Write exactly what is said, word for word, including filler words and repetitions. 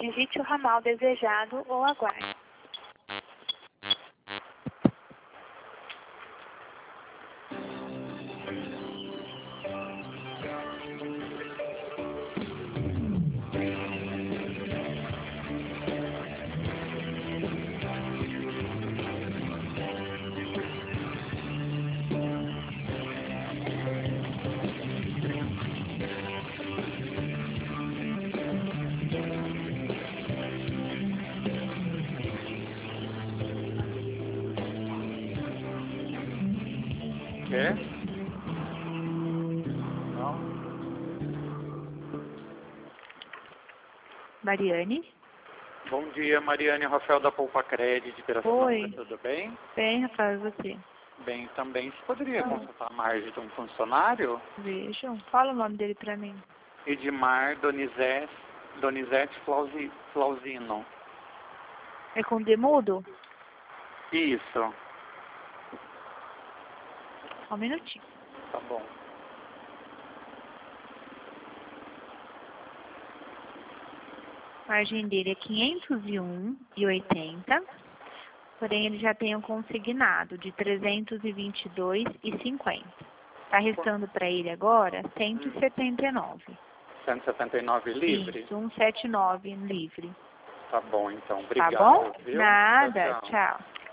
digite o ramal desejado ou aguarde. Quê? Não? Mariane? Bom dia, Mariane Rafael da Poupa Crédito de Piracicaba. Oi. Tudo bem? Bem, Rafael, você? Bem também. Você poderia Ah. consultar a margem de um funcionário? Vejam. Fala o nome dele pra mim. Edmar Donizete, Donizete Flauzi, Flauzino. É com demudo? Isso. Só um minutinho. Tá bom. A margem dele é quinhentos e um e oitenta, porém ele já tem um consignado de trezentos e vinte e dois e cinquenta. Tá restando para ele agora cento e setenta e nove. cento e setenta e nove livre? Isso, cento e setenta e nove livre. Tá bom, então. Obrigado. Tá bom? Viu? Nada, Tchau, tchau. tchau.